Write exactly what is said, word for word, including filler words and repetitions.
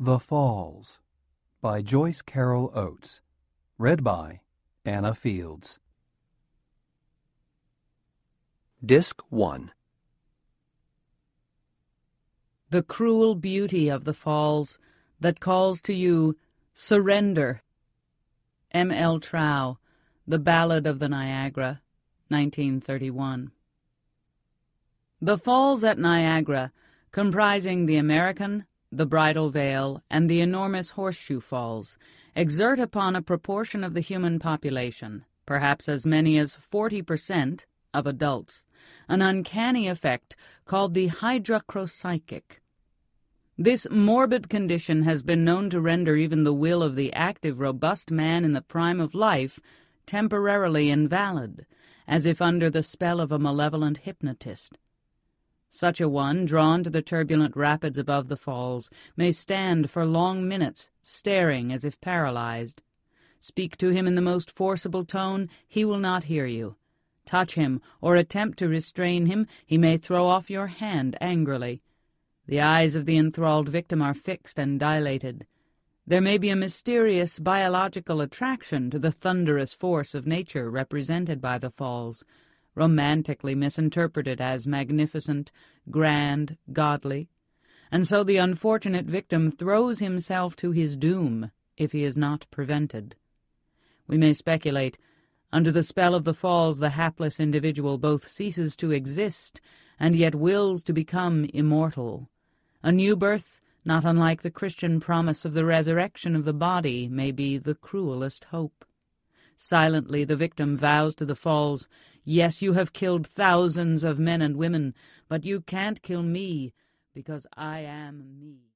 The Falls by Joyce Carol Oates. Read by Anna Fields. Disc one. The cruel beauty of the falls that calls to you, surrender. M. L. Trow, The Ballad of the Niagara, nineteen thirty-one. The falls at Niagara, comprising the American, the Bridal Veil, and the enormous Horseshoe Falls, exert upon a proportion of the human population, perhaps as many as forty percent of adults, an uncanny effect called the hydrocropsychic. This morbid condition has been known to render even the will of the active, robust man in the prime of life temporarily invalid, as if under the spell of a malevolent hypnotist. Such a one, drawn to the turbulent rapids above the falls, may stand for long minutes, staring as if paralyzed. Speak to him in the most forcible tone, he will not hear you. Touch him, or attempt to restrain him, he may throw off your hand angrily. The eyes of the enthralled victim are fixed and dilated. There may be a mysterious biological attraction to the thunderous force of nature represented by the falls, romantically misinterpreted as magnificent, grand, godly, and so the unfortunate victim throws himself to his doom if he is not prevented. We may speculate. Under the spell of the falls, the hapless individual both ceases to exist and yet wills to become immortal. A new birth, not unlike the Christian promise of the resurrection of the body, may be the cruelest hope. Silently the victim vows to the falls, "Yes, you have killed thousands of men and women, but you can't kill me, because I am me."